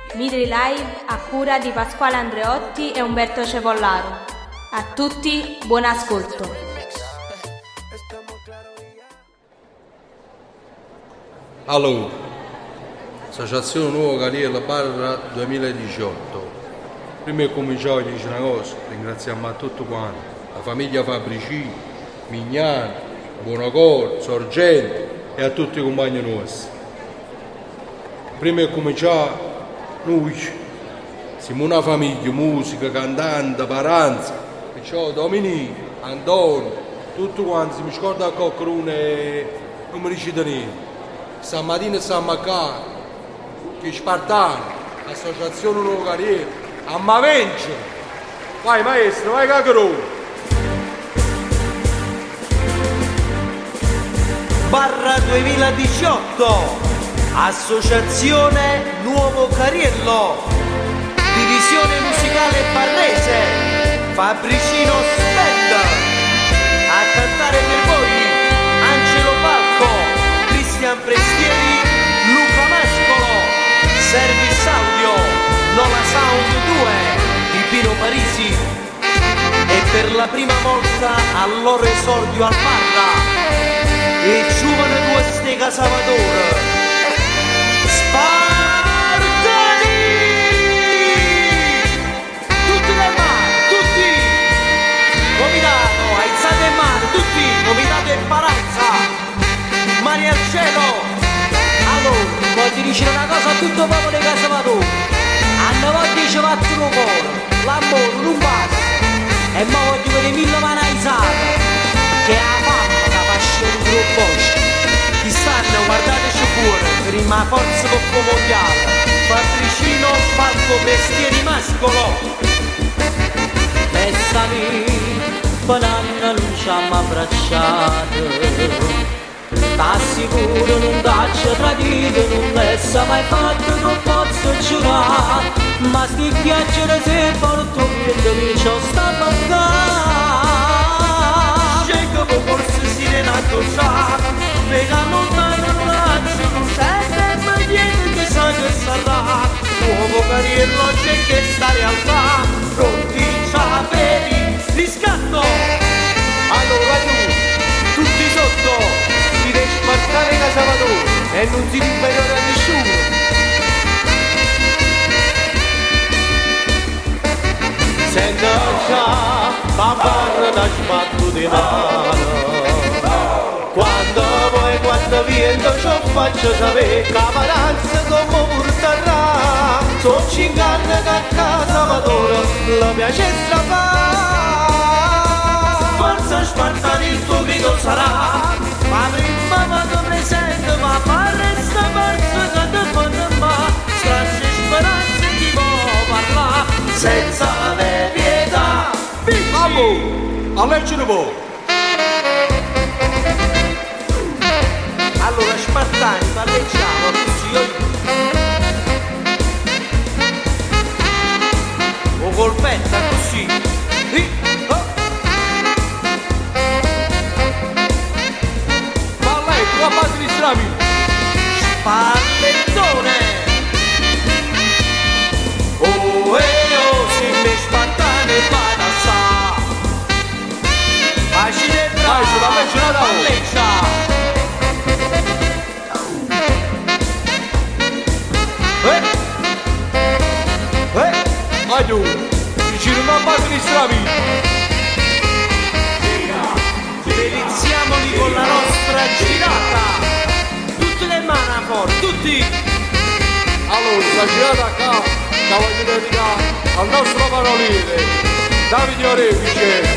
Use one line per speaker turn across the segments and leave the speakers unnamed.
Midri Live a cura di Pasquale Andreotti e Umberto Cevollaro. A tutti buon ascolto.
Allora, Associazione Nuovo Cariello Barra 2018. Prima di cominciare a dire una cosa, ringraziamo a tutti quanti, la famiglia Fabricini, Mignani, Buonacor, Sorgente e a tutti i compagni nostri. Prima di cominciare, noi siamo una famiglia, musica, cantante, paranza, perciò Dominico, Antonio, tutti quanti, se mi scordo a qualcuno non mi riuscite niente. Stamattina siamo a casa, che Spartano, Associazione Nuovo Cariello, a Mavencio. Vai maestro, vai cacro.
Barra 2018, Associazione Nuovo Cariello, Divisione Musicale Barrese, Fabricino Spend, a cantare per voi Angelo Falco, Cristian Prestieri, Luca Mascolo, Service Audio, Nola Sound 2 di Pino Parisi, e per la prima volta al loro esordio al Barra e giovane due stega Salvatore Spartani, tutti nel mare, tutti comitato, alzate in mano, tutti comitato in paranza, mani al cielo. Allora, voglio dire una cosa a tutto il popolo di Salvatore, hanno voglio ci fatto un cuore, l'amore non basta, e mo voglio vedere 1000 mani alzate, che ha fatto un gruppo, chi stanno guardateci pure per il ma forza coppo mondiale, Patricino, Falco, Prestieri, Mascolo. Bessami, banana non ci hanno abbracciato, t'assicuro non t'accio tradito, non l'essa mai fatto, non posso giurare, ma sti chiacchiere se porto niente mi ci sta mancando. Forse si renato sa, vega lontano non lancio, non sente mai niente che sa che sarà. Nuovo Cariello c'è che sta realtà, pronti già per il riscatto. Allora tu, tutti sotto, si deve spartare da Salvatore e non si libererà nessuno. Senta già, la barra da sbatto di mano. Quando viento ci faccio sapere che la paranza come porterà. So 50 che a casa Salvatore la piace strafare. Forza Spartani il tuo grido sarà, ma prima vado presente, ma resta perso che te fanno ma stracci speranze chi può parlare senza avere pietà.
Bravo, a leggere voi.
Allora Spartani, palleggiamo così o colpetta così.
Ma lei, tua base di strami.
Spallettone. Oh si me Spartani vada sa. Facile bravo, palleggia.
Vai tu, ci giri una base di stravi.
Deliziamoli con la nostra girata. Tutte le mani fuori, tutti.
Allora, la girata a capo, la voglio dedicare al nostro paroliere, Davide Orefice.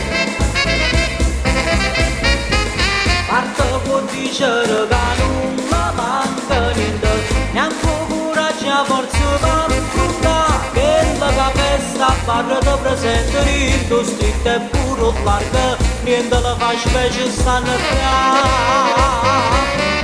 Parto con dicere che non mi manca niente, neanche coraggio, forza per affrontare, che la festa barra da presente, niente stretto e puro largo, niente la fa specie stanno a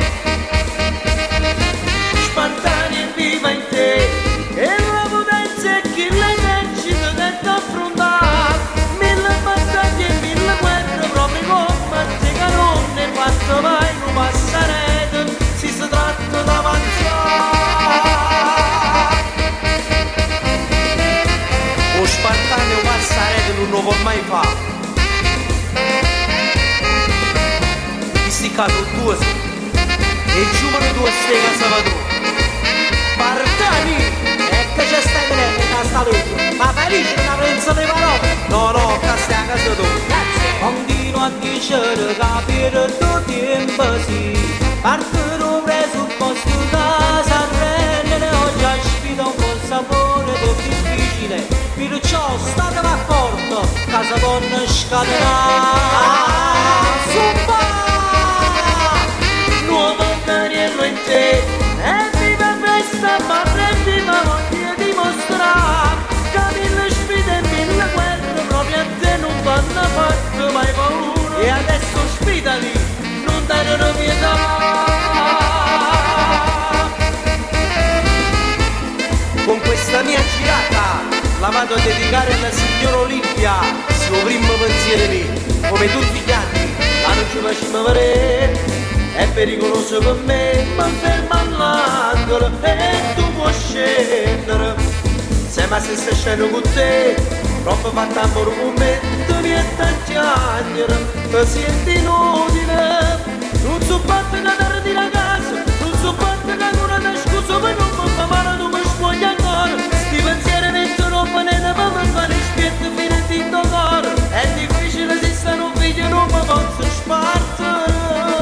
Spartani viva in te, e la potenza è chi l'energia deve affrontare, 1000 battaglie e 1000 guerre, proprio come te che non ne fatto mai, non passerete, si tratta d'avanzare. caso due e giumano due stelle Salvatore. Partani!
Ecco c'è stai venendo da sta legge, ma felice una prensa di parole.
No, questa è a casa tua.
Continua a dicere capire tuo tempo sì, partire presupposto da Sanremo, oggi aspetta un po' il sapore del difficile, perciò state d'accordo, casa donna scatenata. Zumba!
Nuovo Daniello in te, e viva questa ma prendi ma voglia dimostrare, che mille sfide e mille guerre proprio a te non vanno fatte mai paura. E adesso sfidali, non dare una pietà. Con questa mia girata la vado a dedicare alla signora Olimpia, suo primo pensiero mio, come tutti gli anni, la non ci facciamo vedere. È pericoloso per me, ma ferma all'angolo e tu puoi scendere. Se ma se stai scendo con te, troppo fatta amore con me, tu vieni tanti anni, ti senti inutile. Non sopporto da dare di ragazzo, non sopporto da cura da scusa, ma non mi fa male, non mi sfoglia ancora. Sti pensieri mettono panena, ma mi fanno spietto fino a tinto cuore. È difficile se stanno un figlio, non mi posso spartire.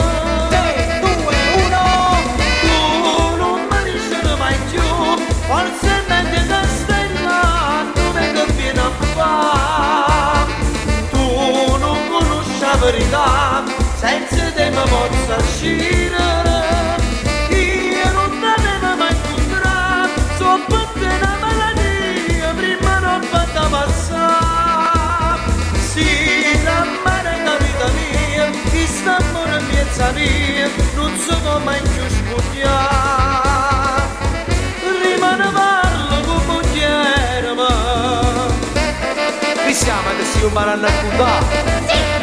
Forse meglio da stella, dove che viene a fare. Tu non conosci la verità, senza te mi posso uscire. Io non t'avevo mai incontrato, so per te una malattia, prima non fatta passare. Sì, l'amore la vita mia, chi sta amore piezza mia, non so come più spugnare. Ne parlo con mogliere, ma qui siamo che si imparano a raccontare.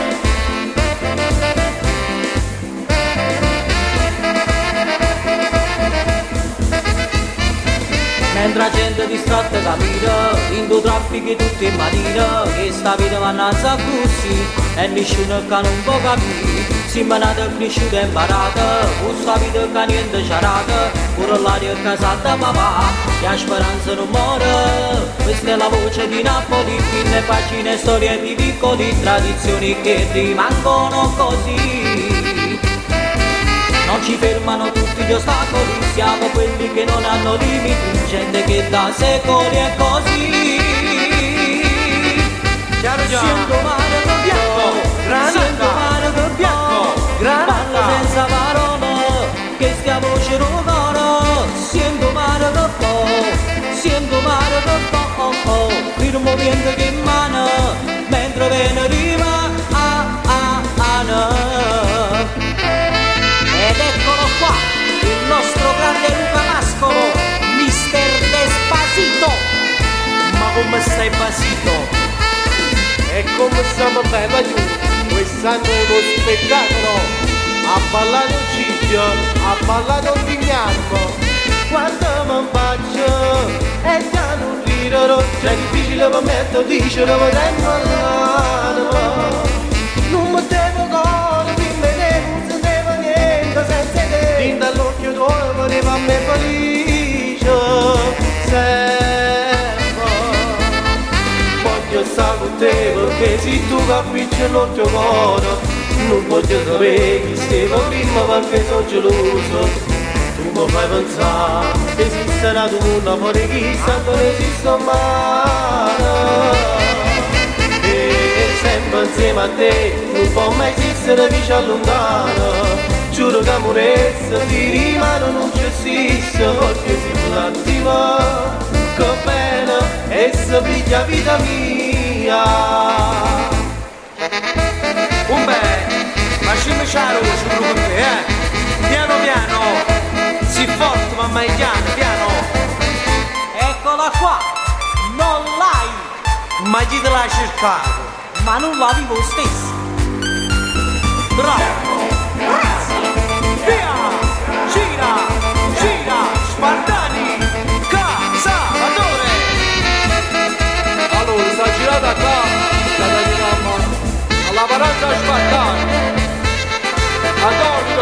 Mentre la gente distratta cammina, in due traffici tutti in mattina, che sta vita mannazza così, e nessuno che non può capire. Si manata cresciuta e imparata, con sta vita che niente c'arata, pure l'aria casata papà, che la speranza non muore. Questa è la voce di Napoli, pinne pagine, storie di piccoli, tradizioni che rimangono così. Non ci fermano tutti gli ostacoli, siamo quelli che non hanno limiti, gente che da secoli è così. Sento male che bianco, sento male che bianco, parlo senza parole, che stia voce rogano. Sento male che sento male che il movimento che emana, mentre viene rima ed eccolo qua, il nostro grande Luca Mascolo, Mister Despacito.
Ma come stai basito? E come stiamo bene giù? Quest'anno è uno spettacolo. Ha ballato Ciccio, ha ballato Vignammo. Quando mi faccio e già non tirerò, è difficile per me to dice che potremmo l'anima. Non mi devo cuore, di me non sapevo niente senza te. Fin dall'occhio tuo voleva a me felice sempre. Voglio stare con te perché se tu capisci l'occhio cuore, non voglio sapere chi stava prima perché sono geloso. Tu mi fai pensare che esiste una donna fuori chissà non esiste mai. E sempre insieme a te non può mai esistere chi ci allontana. Giuro che amorezza di rimane non ci esiste perché si attiva. Che bene e se piglia vita mia. Un bel, ma ci ciao con te, piano piano. Si forte ma mai piano.
Eccola qua, non l'hai,
Ma chi te l'ha cercato?
ma non l'avevo stesso.
Bravo! Via! Gira! Spartani! Salvatore!
Allora, sta girata qua, la tagliamo alla paranza Spartani. Adoro!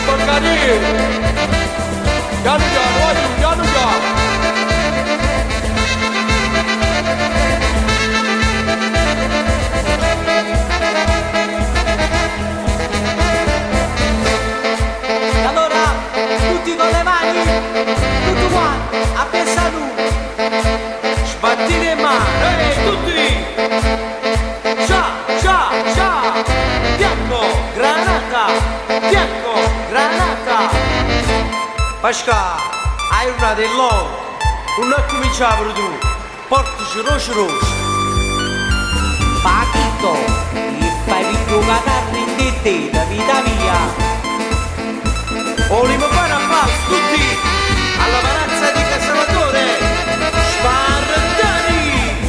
porcaria! Piano piano, voglio, piano piano!
Allora, tutti con le mani, tutti quanti, a pensare tu.
Sbattite le mani, tutti! Ciao, ciao, ciao! Bianco, granata! Bianco, granata! Pasca, hai una dell'oro! Non è cominciato tu! Portaci roce!
Pachito, e fai più catarri in te, da vita mia.
Vogliamo fare applauso tutti alla paranza di Casalvatore! Spartani!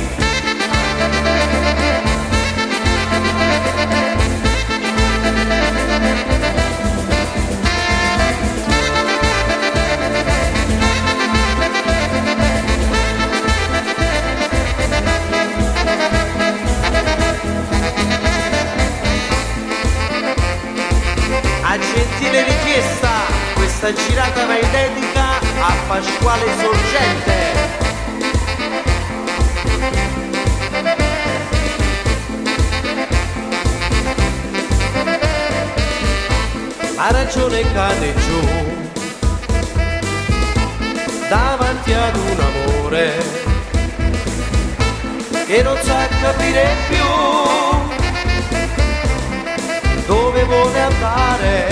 A gentile richiesta, questa girata va in dedica a Pasquale Sorgente. Ha ragione cade giù davanti ad un amore che non sa capire più dove vuole andare.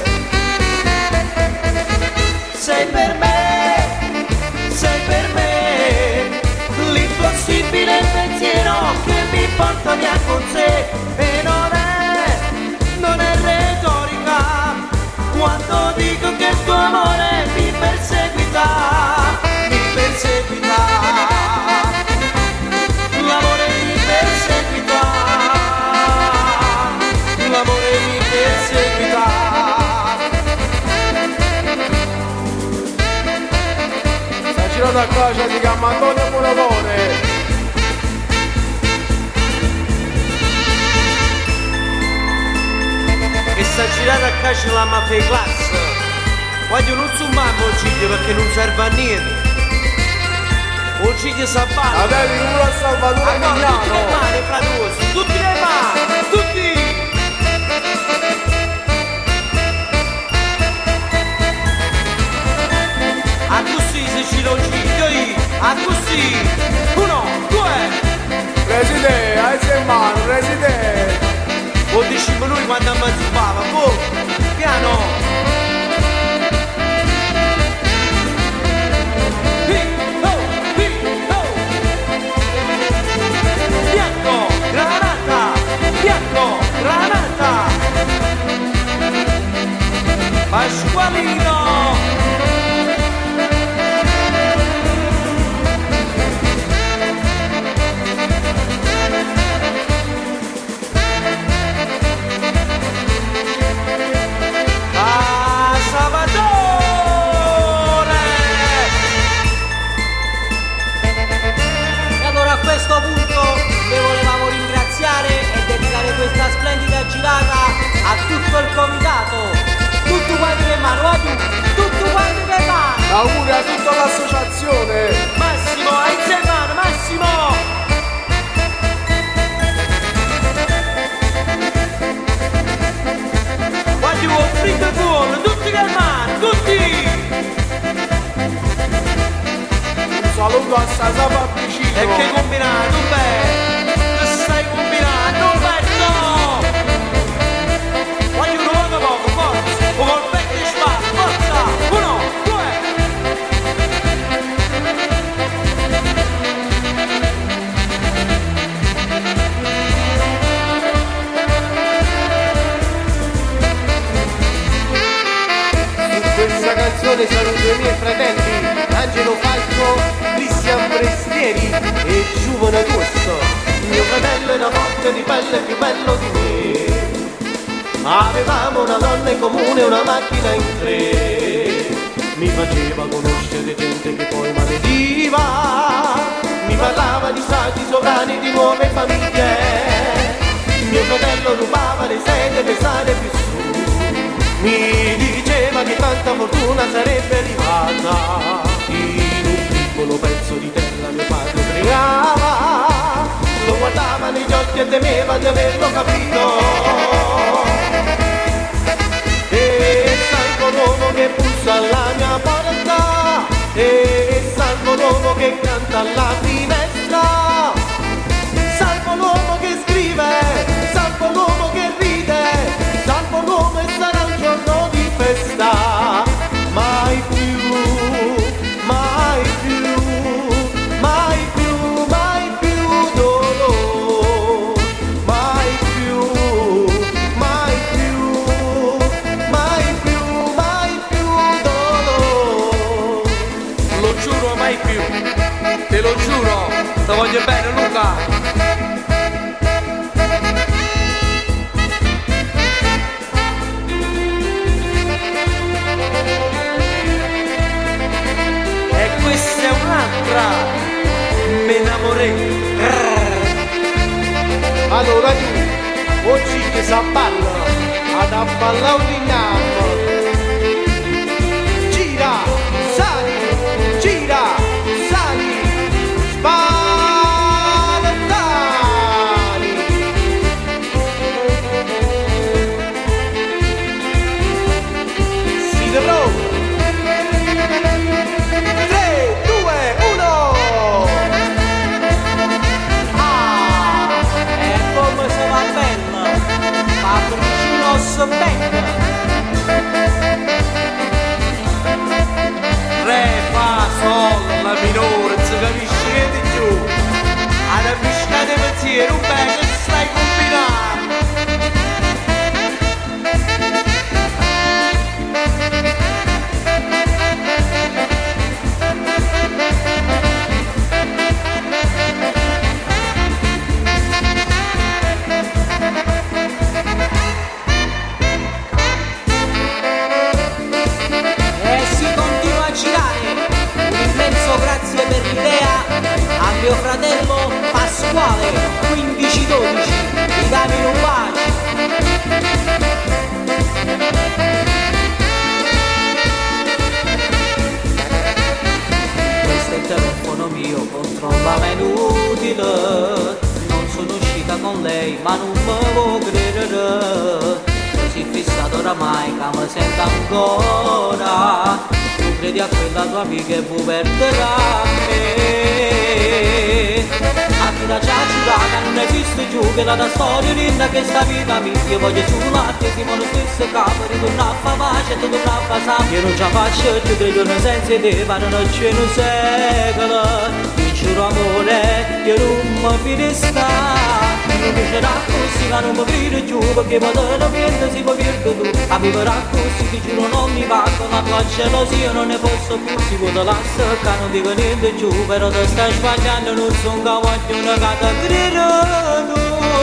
Sei per me, l'impossibile pensiero che mi porta via con sé. E non è retorica quando dico che il tuo amore mi perseguita. L'amore mi perseguita. L'amore mi perseguita. Sta girando a casa di Cammantonio Muratore. E sta girando a casa la mafia classe. Voglio non zoomare Oggi perché non serve a niente. Oggi sa bene.
Adesso uno a Salvatore Migliano.
Tutte le mani, fratelli, tutte le mani, tutti. A così se ci lo giro io, a così, 1, 2.
Presidente, hai in mano, presidente.
Lo diceva lui quando ammazzava, boh, piano. Bianco, granata. Pasqualino.
Questa splendida girata a tutto il comitato, tutti quanti le mani, tutti quanti le mani.
Auguri a tutta l'associazione.
Massimo, hai in mano, Massimo. Voglio offrire buono, tutti le mani, tutti.
Un saluto a Sasa Fabricino.
E che combinato, beh, stai combinando, Umberto. Voglio un poco, forza, un colpetto di spada, forza, 1, 2.
Questa canzone saluto i miei fratelli Angelo Falco, Cristian Prestieri e Giovane Tusto. Mio fratello era forte di pelle più bello di me. Avevamo una donna in comune, una macchina in 3. Mi faceva conoscere gente che poi malediva. Mi parlava di stati sovrani, di nuove famiglie. Mio fratello rubava le sedie per stare più su. Mi diceva sapeva che tanta fortuna sarebbe arrivata. In un piccolo pezzo di terra mio padre pregava, lo guardava negli occhi e temeva di averlo capito. E salvo l'uomo che bussa alla mia porta, e salvo l'uomo che canta alla finestra, salvo l'uomo che scrive, salvo l'uomo che ride, salvo l'uomo e sarà un giorno di festa. Mai più, mai più, mai più, mai più dolore, mai più, mai più, mai più, mai più dolore.
Lo giuro, mai più, te lo giuro, ti voglio bene Luca. Questa è un'altra, me innamorei.
Allora tu, oggi che sa balla, ad abballa un gira, sali, spalentani. Si dovrò. 3, 2, 1.
E come se va bella, Fabricino Band.
Re, fa, sol, la minore, si capisce che di giù. Alla piscina dei pensieri, un bel che stai combinando.
Grazie per l'idea a mio fratello Pasquale 1512, mi dammi un bacio. Questo è il telefono mio, controlla ma è inutile, non sono uscita con lei ma non me può credere, così fissato oramai che mi sento ancora. Tu credi a quella tua amica e vuoi perdere a me. A chi la già giurata non esiste più, che la storia rinda che sta vita mia. Io voglio sul latte, siamo lo stesso capo, ritorna a fa pace, tu torna a casa. Io non ce la faccio più 3 giorni senza te, ma non c'è un secolo. Ti giuro amore, io non mi finisco. Non piacerà così, ma non mi vedo più, perché modernamente si può perdere tu. A vivere così, ti giuro non mi va con la tua gelosia, non ne posso più, si può te la stacca, non dico niente più, però te stai sbagliando, non sono cavallo, una gata grido.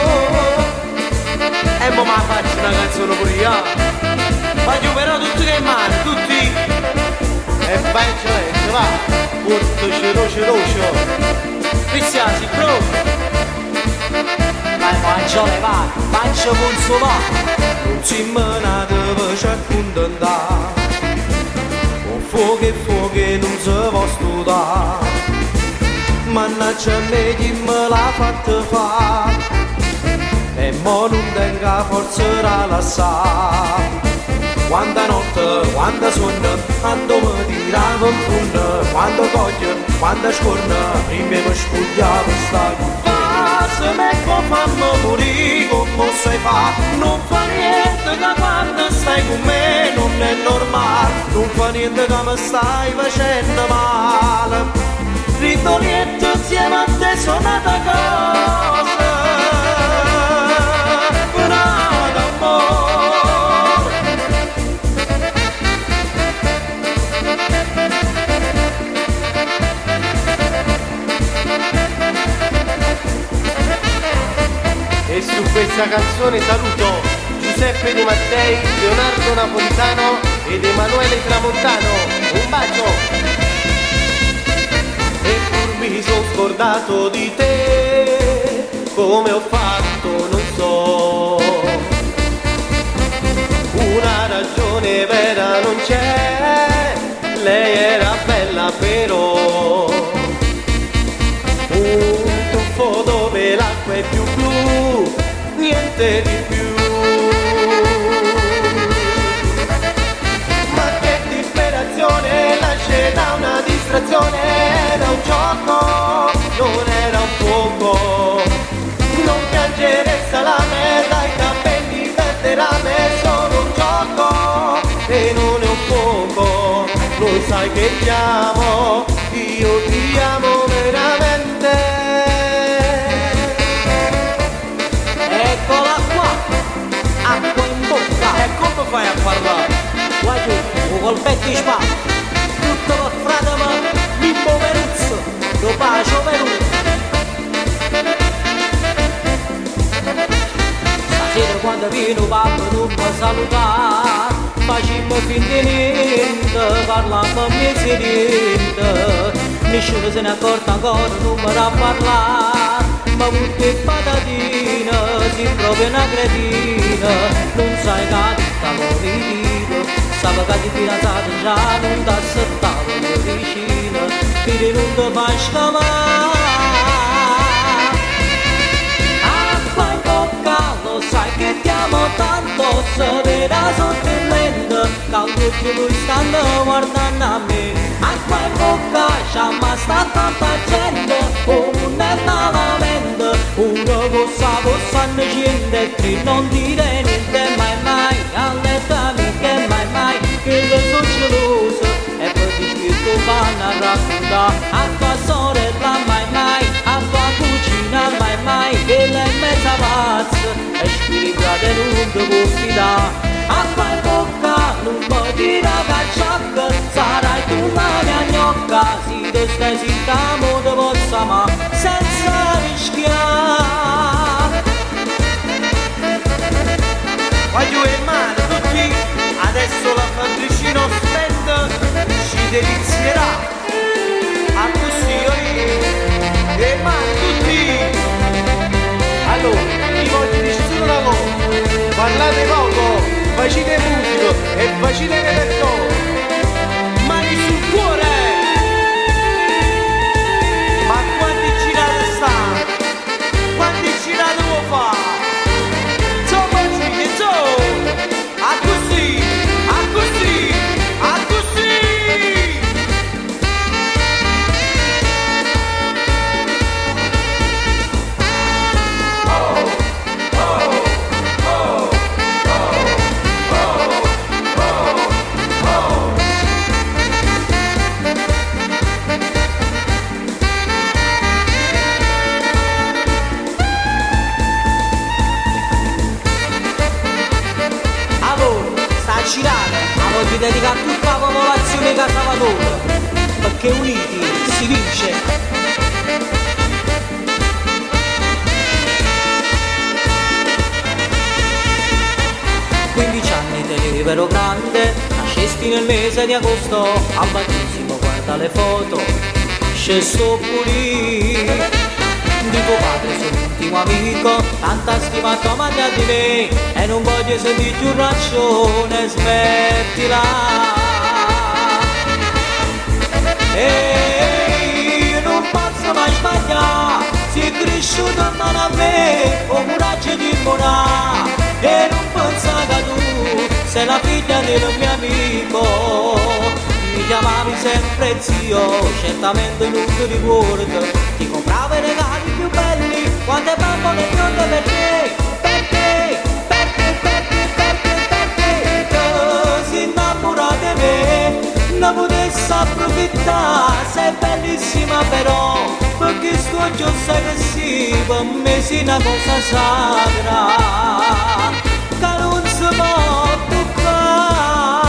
E mo' ma faccio una canzone pure io. Voglio però tutti che mani, tutti.
E vai eccellente, va, molto ceroce.
Cristian, si pronto?
Vai mangiare, vai, mangia consolato.
Non si menate per accontentare, con fuoco e fuoco non si può studiare. Mannaggia a me chi me l'ha fatta fare, e mo non tenga forza da lasciare. Quanta notte, quanta sonno, quando mi tirava in fondo, quando coglio, quando scorno, prima mi spugliava sta. Se me può farmi morire come sai fa, non fa niente che quando stai con me non è normale, non fa niente che mi stai facendo male. Ritolietto insieme a te sono una cosa, una d'amore. E su questa canzone saluto Giuseppe De Mattei, Leonardo Napolitano ed Emanuele Tramontano. Un bacio! E pur mi sono scordato di te, come ho fatto non so. Una ragione vera non c'è, lei era bella però. Un tuffo dove l'acqua è più blu, niente di più. Ma che disperazione, la scena una distrazione, era un gioco, non era un fuoco. Non piangere salame, dai capelli verde rame, sono un gioco e non è un fuoco. Lo sai che ti amo, io ti amo veramente.
Eccola qua, acqua in bocca.
E come fai a parlare?
Guarda, un colpetto di spada, tutto per frate ma Mimmo Peruzzo, lo bacio Peruzzo. Stasera quando viene papà non mi salutare, facciamo finta di niente, parliamo a mezzo niente. Nessuno se ne accorge ancora, non mi da parlare, ma tutte patatine, si proprio una cretina, non sai che tutta l'origine, sapeva che ti fidanzato già non ti aspettavo vicino, che non ti fa scamare. Acqua in bocca, lo sai che ti amo tanto, se vera sotto il mento, che lui stanno guardando a me. Acqua in bocca, c'ha mai sta tanta gente, non è malamente, una cosa possanno niente, e tre non dire niente mai mai, alle tue amiche mai mai, che le sono gelose, e poi ti spirito vanno a raccontare, a tua sorella mai mai, a tua cugina mai mai, che lei è mezza pazza, e spirituale non ti può fidare. Acqua in bocca, non puoi dire cacciacca, sarai tu la mia gnocca, se tu stai zitta mo te posso amare, senza rischiare.
Voglio il mare tutti, adesso la Fabricino Spend ci delizierà. A così e il mare tutti. Allora, vi voglio dire solo una cosa, parlate poco, facete musica e facete repertorio, mani sul cuore. Ma quanti girate sta? Quanti girate vuoi fare? Insomma ci insomma, a così, a così, a così.
Voglio dedicare tutta la popolazione Casavatore, perché uniti si vince. 15 anni te libero grande, nascesti nel mese di agosto, al battesimo guarda le foto, sceso pulito. Di tuo padre sono l'ultimo amico, tanta stimato amante di me, e non voglio sentire più ragione, smettila. Ehi, non posso mai sbagliare, sei cresciuto in mano a me, ho coraggio di buonare, e non pensa che tu sei la figlia del mio amico. Mi chiamavi sempre zio, certamente non ti ricordo, ti compravo i regali più belli, quante bambole bionde per te, perché, che si innamora di me, non potessi approfittare, sei bellissima però, perché sto io sai che sì, per me sei una cosa sacra, che non si può toccare.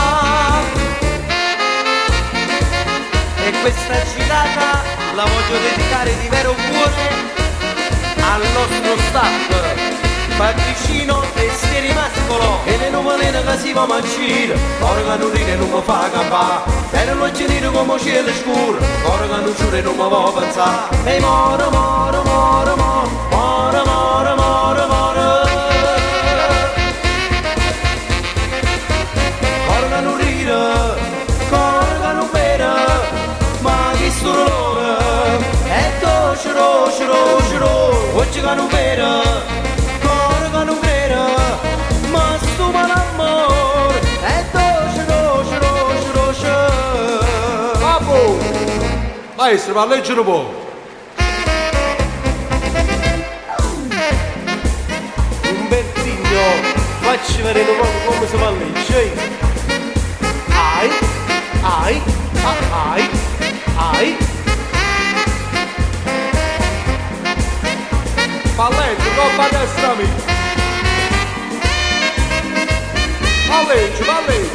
E questa girata la voglio dedicare di vero cuore al nostro staff, Patricino e Stieri Mascolo, e le nuvolene che si va a mancire, ora che non ride non mi fa campare, e non lo dire come cielo scuro, ora che non giuro non mi va a pensare, e moro, moro, moro, moro, moro, moro, moro, moro, ora che non ride
Maestro, ma leggere un po'.
Umbertino, facci vedere un po' come si fa a leggere. Ai, ai, ai, ai.
Palletto, non a destra mia. Palleggi, palleggi.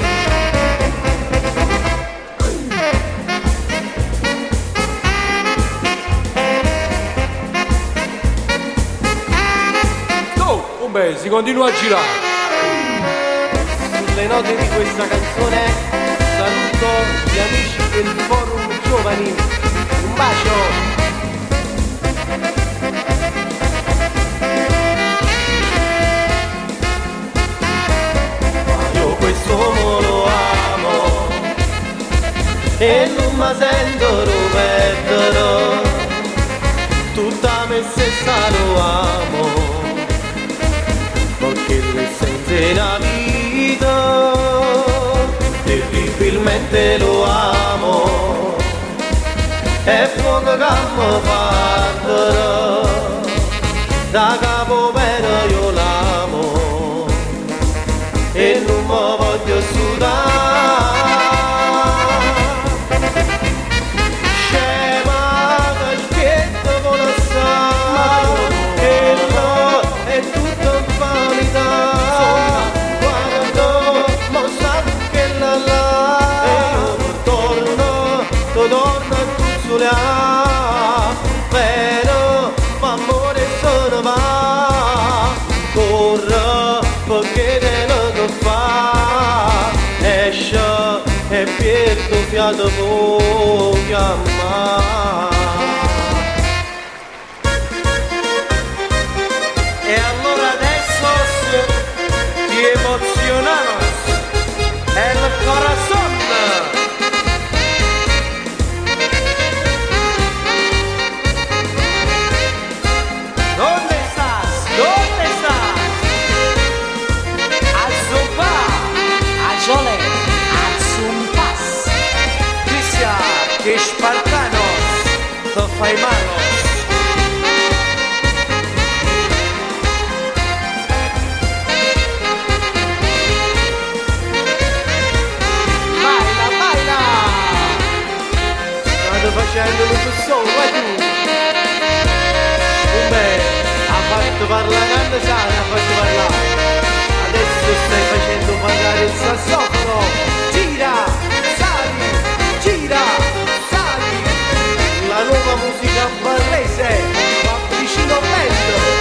Beh, si continua a girare.
Sulle note di questa canzone saluto gli amici del forum giovani. Un bacio. Ma io quest'uomo lo amo e non mi sento lo perderò. Tutta me stessa lo amo. Perché l'essenza è la vita, terribilmente lo amo, è fuoco che mi fa da capo per io l'amo e non mi voglio sudare. Scema che schietto con la è tutto vanità. Quando mossa che la e io torno a tuzzolare. Però fa amore se ne va. Corre perché te lo fa. Esce e perdo fiato può chiamare. E allora adesso ti emozionamos el corazón. ¿Dónde estás? ¿Dónde estás? Al zumba,
A Giole, al zumpas.
Cristian, que espartanos, te fai malos. Facendo tutto solo, vai tu! Beh, ha fatto parlare grande sana, ha fatto parlare. Adesso stai facendo parlare il sassofono. Gira, sali. La nuova musica barrese, Fabricino Bello.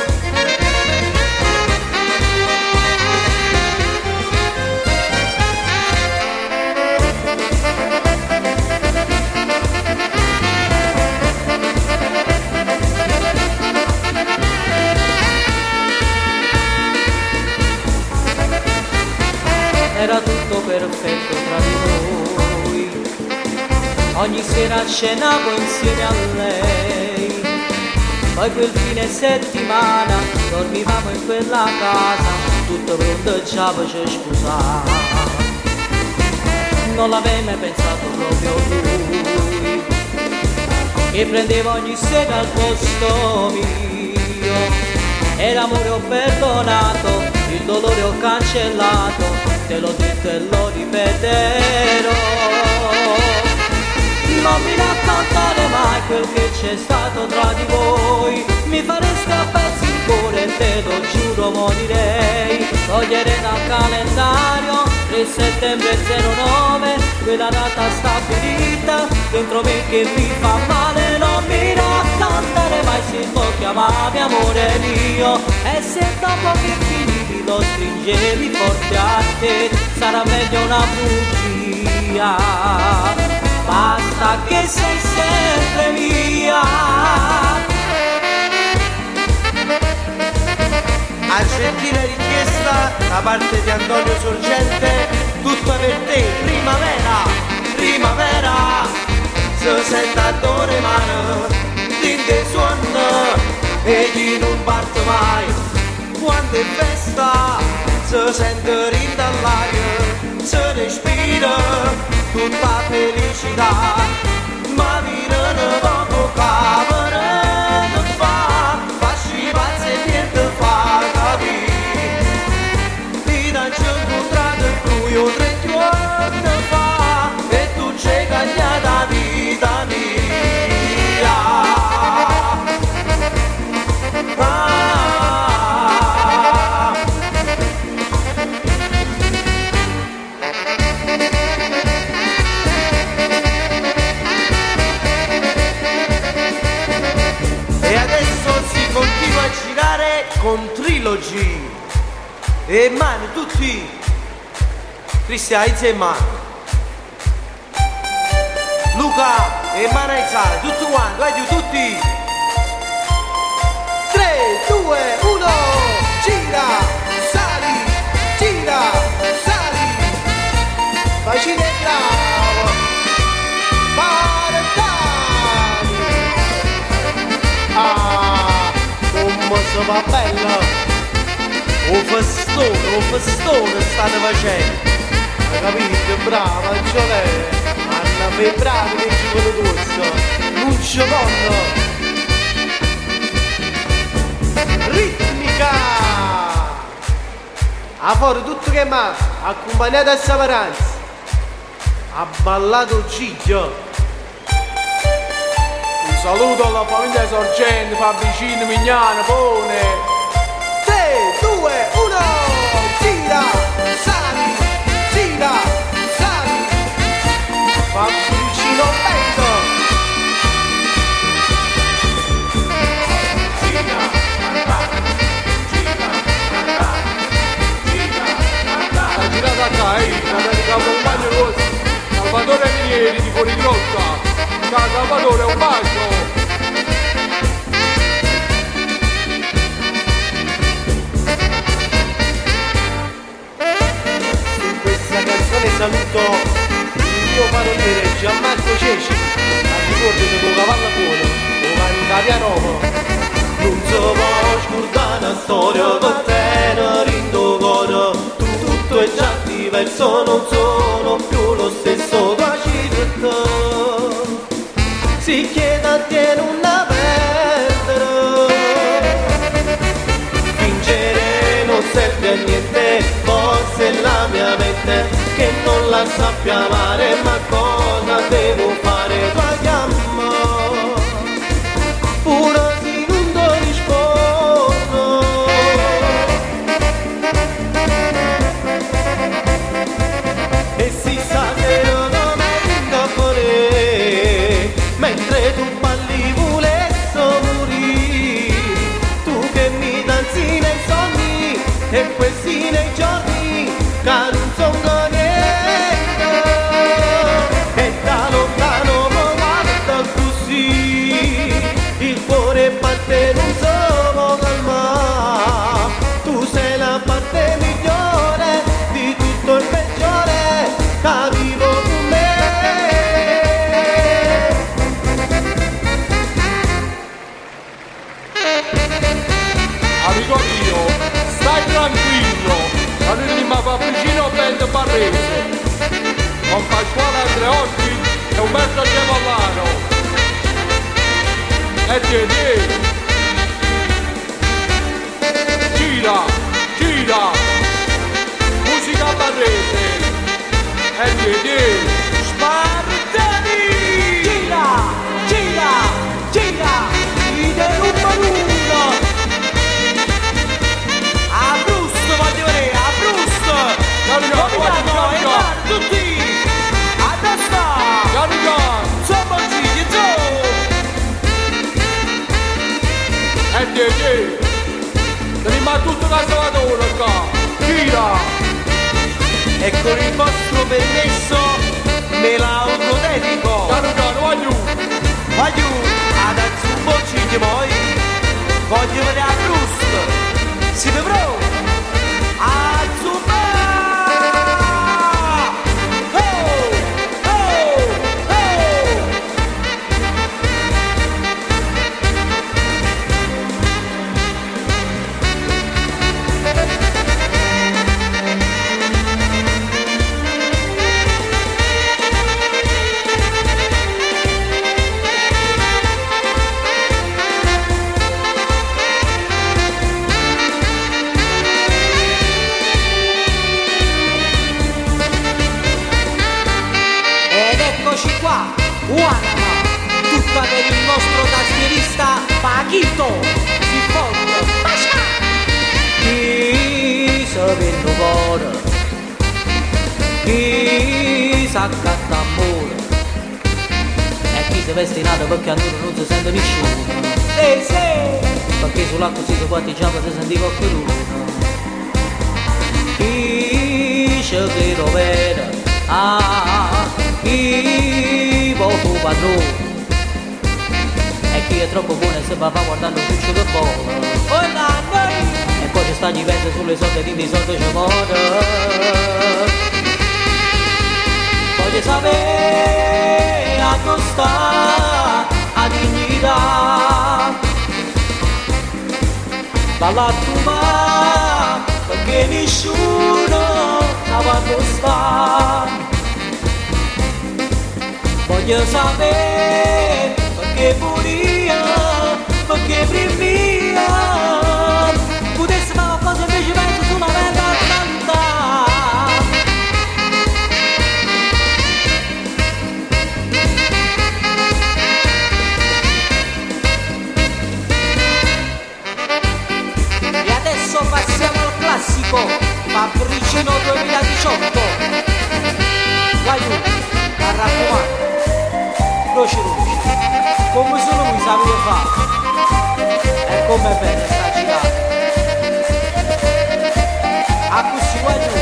Era tutto perfetto tra di noi, ogni sera cenavo insieme a lei, poi quel fine settimana dormivamo in quella casa, tutto fronteggiava per scusare, non l'avevo mai pensato proprio lui, che prendeva ogni sera al posto mio, e l'amore ho perdonato, il dolore ho cancellato, te l'ho detto e lo ripeterò. Non mi raccontare mai quel che c'è stato tra di voi, mi farei scapparsi il cuore e te lo giuro morirei. Togliere dal calendario 3 settembre 09, quella data stabilita dentro me che mi fa male. Non mi raccontare mai se lo chiamavi amore mio, e se dopo che finivi lo stringevi forte a te, sarà meglio una bugia, basta che sei sempre mia.
A gentile richiesta da parte di Antonio Sorgente, tutto per te, primavera, se sente a dore mano, dinte suona, egli non parte mai, quando è festa, se sente rinda all'aria, se respira tutta felicità,
ma virano poco capere ne fa, fasci pazzi e niente fa capire. Vita ci ho incontrato il buio 3 giorni fa e tu ci hai cagliata vita mia. E adesso si continua a girare con Trilogy. E mani tutti, Cristian alza e mani, Luca e mani alzate, tutti quanti, vai giù tutti. 3, 2, 1, gira, sali, facile e bravo, Parentani. Ah, come si va bella. Un festone state facendo. Hai capito? Brava, Giolè. Anna febbraio che ci vuole tutto. Non ci vanno. Ritmica. A fuori tutto che ma accompagnata a Savaranza. Ha ballato Giglio. Un saluto alla famiglia Sorgente, Fabricino, Mignano, Pone. 3, 2, 1, gira, sali, Fabricino Vento.
La girata a Cai, la di Capombagno Rosso, Salvatore Minieri di Fuorigrotta, Salvatore un bacio.
Saluto il mio paroliere Gianmarco Ceci, a ricordo di un cavallo buono, un italiano. Non so può scordare una storia per te, ne rindo cuore, tutto è già diverso, non sono più lo stesso da città. Si chiede a te non la perdere, vincere non serve a niente, forse è la mia mente che non la sappia amare, ma cosa devo fare? La chiamo, pure se non ti rispondo. E si stasera non è da fuori, mentre tu balli volessi morire, tu che mi danzi nei sogni e questi nei giorni, che non sono non so può calmare, tu sei la parte migliore di tutto il peggiore che vivo con me.
Amico mio, stai tranquillo, l'ultima Fabricino Vento Barrese, con Pasquale Andreotti e Umberto Cevallano. E tieni, gira, musica barrese, e tieni,
Spartani! Gira, ide un manuno! A Brusto voglio vedere, a Brusto! Capitano, e va tutti! A testa! Sommo Gigi,
e tieni, rimane tutto Salvatore qua, gira!
E con il vostro permesso me la autodedico.
Piano, vai giù,
Ad Azzurro Gigi poi voglio vedere a Brusto. Siete pronti? Azzurro!
accanto amore. E chi si veste in alto perché a noi non si sente nessuno. Perché sull'acqua si batteggiava si sentiva qualcuno. Chi ci credo vero, chi vuole padrone. E chi è troppo buono e se va guardando il cuccio che vola. E poi ci sta chi pensa sulle solde di soldi ci muore. Voglio sapere a costare a dignità. Balla tu ma perché nessuno sa quando sta. Voglio sapere perché pure io, perché prima potessi fare qualcosa invece penso sulla merda tanta. E adesso passiamo al classico Fabbricino 2018. Vai tu, a raccomando, croce, come solo lui sapeva fare. E come bene sta girando. A così vai tu,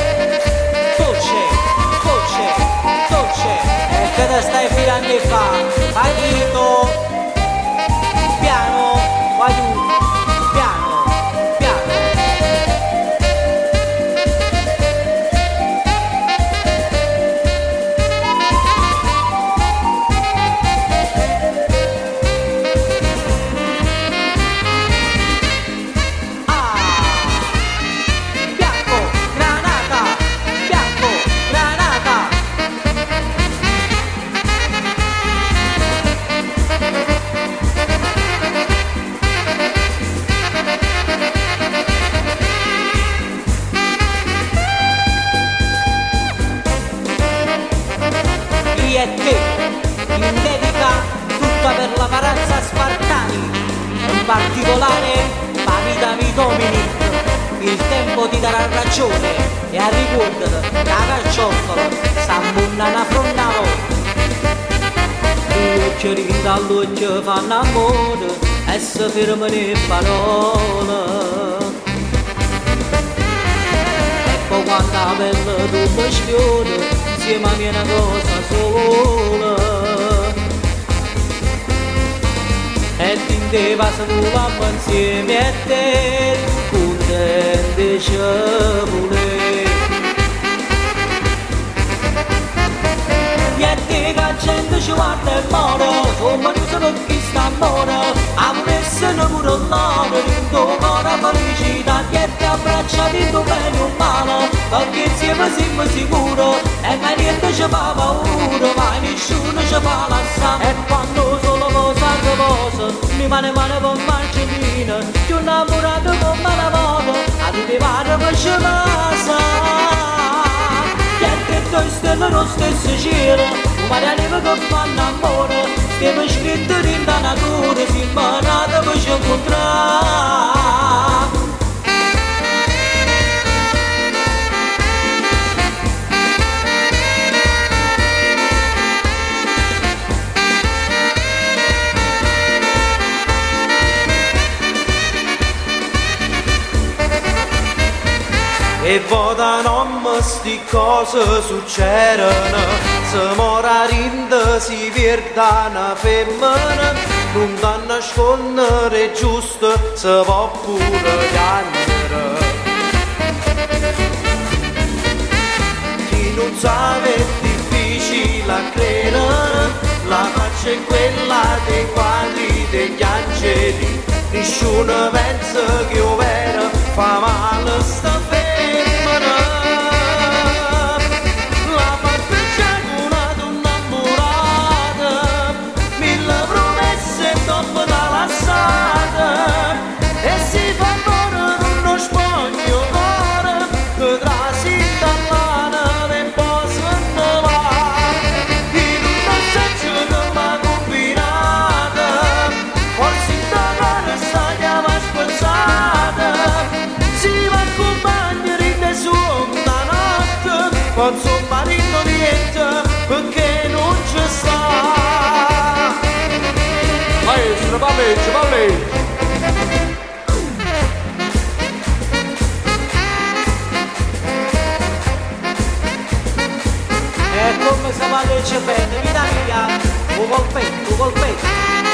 dolce, e che te stai filando e fa, vai dito, piano, vai tu. E te, in dedica tutta per la paranza Spartani, in particolare Paritami Domini. Il tempo ti darà ragione e a ricordare la carciotola s'ammunna una fronnavo. Gli occhiali dall'occhio fanno amore e si fermano in parole. E poi quando la pelle tu mi sfiora insieme a me una cosa sola. E ti te passa tu l'amore insieme a te, contente ci vuole. E te che la gente ci guarda e muore, insomma non so per chi sta amore, a volesse ne pure l'oro, in tuo cuore felicità, che ti abbraccia di tuo bene o male, perché insieme siamo sicuro, e mai niente ci fa paura, mai nessuno ci fa lassare. E quando solo cosa che posa, mi mane per marcellina, più innamorato come una moto, a tutti pare per ci passa. E due stelle lo stesso cielo, umane anime che fanno amore, stiamo scritti in la natura, siamo nati per ci incontrare.
E vota non sti cose succedono, se mora rinda si perda una femmina, non da nascondere giusto, se può pure piangere. Chi non sa è difficile a credere, la faccia è quella dei quadri degli angeli, nessuno pensa che io vera fa male sta femmina. La fatta già una donna innamorata, mille promesse dopo da lassata, e si fa buono in uno spogno cuore, che trasi dall'ana e poi se ne va, in un passaggio che m'ha combinata, forse in da sta chiama spezzata, si va accompagnare in nessuno da notte, con suo marito niente, palleggi, palleggi.
E come si palleggia bene, vita mia, un colpetto.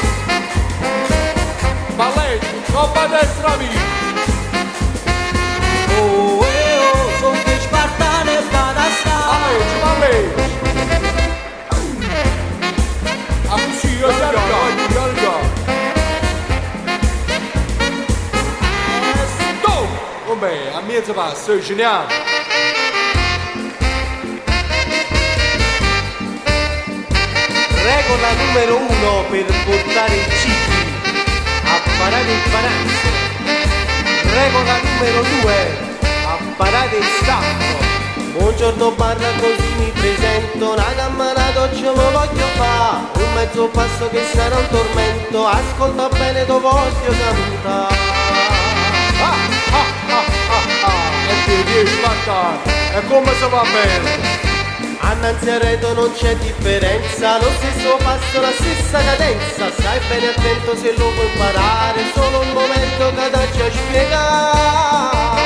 Palleggi, troppa destra via.
Oh, sono che spartano e vado a stare.
Palleggi. Ah, così, piano. Stop! Vabbè, a mezzo passo, ce ne hanno. Regola numero 1 per portare il cibo. Apparate il paranzo. Regola numero 2. Apparate il stacco. Buongiorno barra, così mi presento. Una camminata ce lo voglio fa. Un mezzo passo che sarà un tormento. Ascolta bene, tu voglio cantare. E ti riesci a cantare. E come si va bene? Annanzi al reto non c'è differenza, lo stesso passo, la stessa cadenza. Stai bene attento se lo puoi imparare, solo un momento che dacci a spiegare.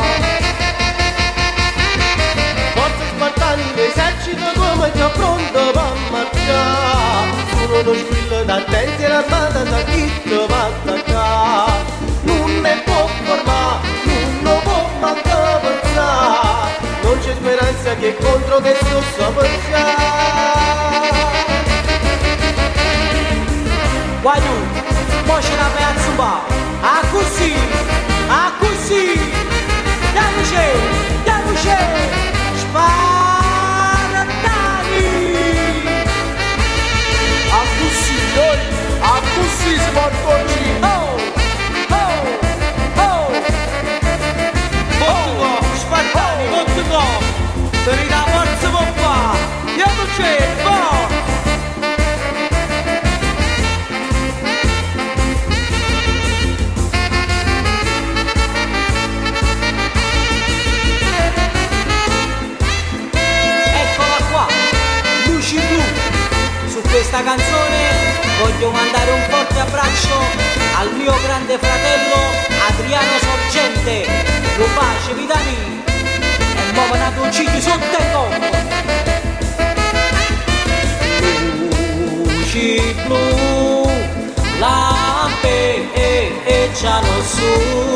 Forza Spartani, l'esercito come è già pronto per marciare. Sono uno squillo d'attenti e l'armata da chi ti va a attaccare. Non ne può formare, non può mancare pensare. Non c'è speranza che contro che sto sappiare. Guai tu, poi ce la fai a zumba. A così, Danuce, Spartani. A così si va oggi. Spartani, Montuco, se li dà forza può fare, Danuce, forza! Su questa canzone voglio mandare un forte abbraccio al mio grande fratello Adriano Sorgente. Lo pace, vita mia, e mo' nato uccidi sotto il collo. Luci blu, lampeggiano su,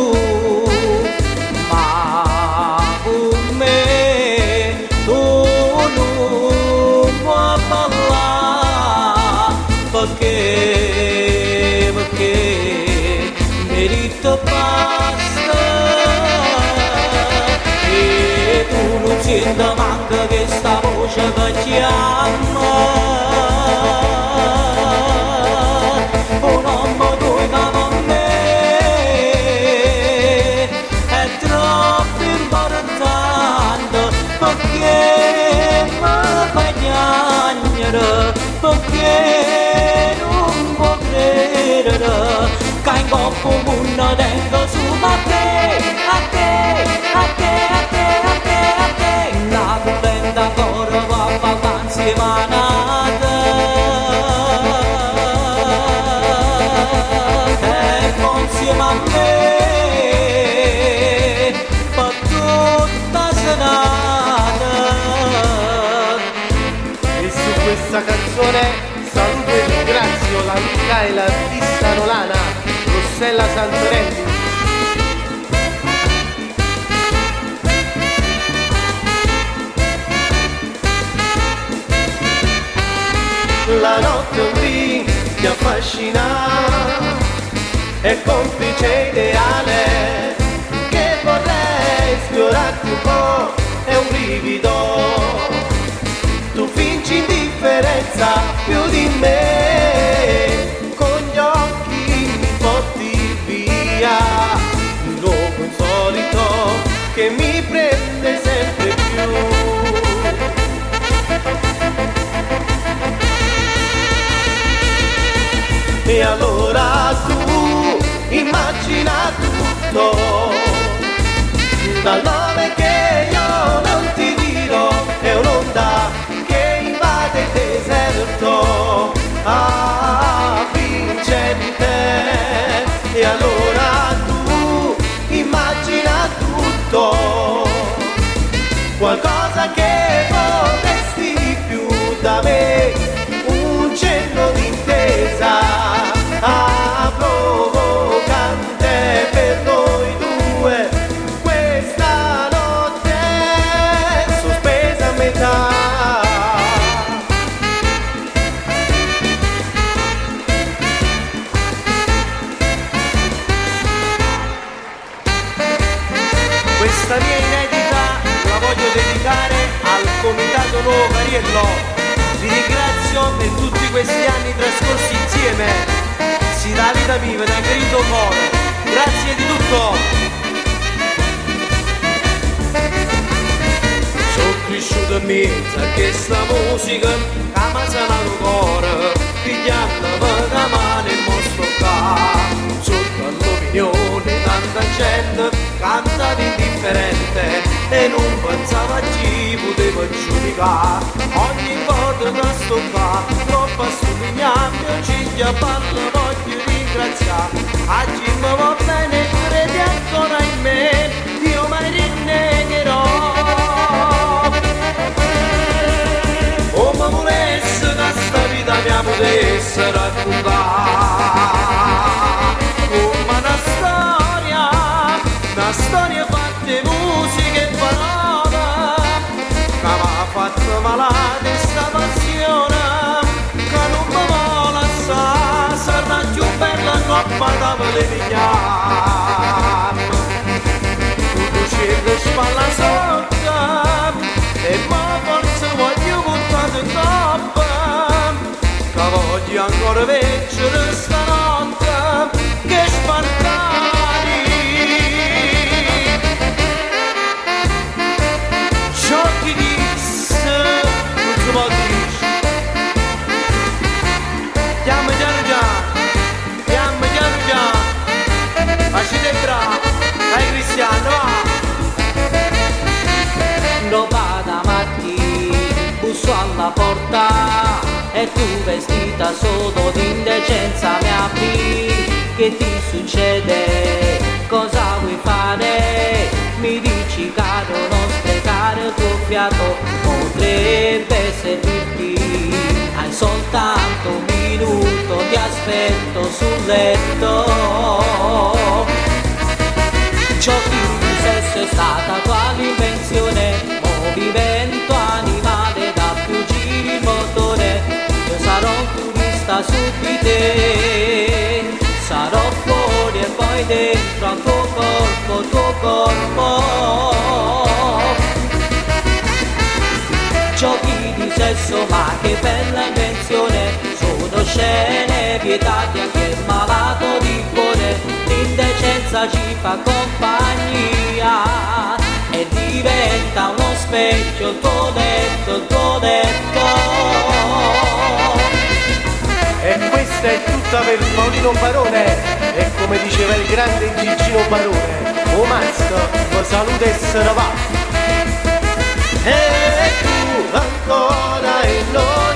ma con me tu non puoi parlare, perché merito basta, e tu non senti manca che sta voce che chiama. Un uomo tuoi come me è troppo importante, perché mi fai piangere, perché non può credere che in corpo mondo tengo su a te, la contenta ancora va insieme a nata. Insieme a me per tutta serata. E su questa canzone saluto e ringrazio l'amica e l'artista nolana Rossella Santorelli. La notte qui ti affascina, è complice ideale che vorrei sfiorarti un po', è un brivido. Tu fingi indifferenza più di me, con gli occhi mi porti via, un luogo insolito che mi prende sempre più. E allora tu immagina tutto, dal nome che io non ti dirò, è un'onda che invade il deserto, vincente. E allora tu immagina tutto, qualcosa che vorresti di più da me, un cenno d'intesa provocante per noi due, questa notte sospesa a metà. Questa mia inedita la voglio dedicare al Comitato Nuovo Cariello. Vi ringrazio per tutti questi anni trascorsi insieme. Si dà vita viva da grido cuore. Grazie di tutto. Sono cresciuto in mezzo a questa musica che mi ha sanato il cuore, pigliandomi la mano e mostro qua. Sotto all'opinione tanta gente canta di indifferente e non pensava chi poteva giudicare. Ogni volta che sto qua troppo stupignando ci ballo voglio ringraziare a chi mi va bene crede ancora in me, io mai rinnegherò. O mi volesse che sta vita mia potesse raccontare come una storia fatta di musica e parole che mi ha fatto malare sta passione che non mi vuole assare, sarà più bella coppa da velegnare. Tu scende spalla sotto e ma forse voglio buttare in coppa, che voglio ancora vincere stanotte che spartare. Dai Cristiano, va!
Non vada mattina, busso alla porta e tu vestita solo d'indecenza mi apri. Che ti succede? Cosa vuoi fare? Mi dici caro non sprecare il tuo fiato, potrebbe servirti. Hai soltanto un minuto, ti aspetto sul letto. Ciò di sesso è stata tua l'invenzione, movimento animale da più giri il motore. Io sarò un turista su di te, sarò fuori e poi dentro al tuo corpo. Giochi di sesso ma che bella invenzione, sono scene vietate anche il malato di cuore. L'indecenza ci fa compagnia e diventa uno specchio il tuo detto.
E questa è tutta per Paolino Barone, e come diceva il grande Gigino Barone, o maschio, lo saluta e se ne va. E tu ancora e noi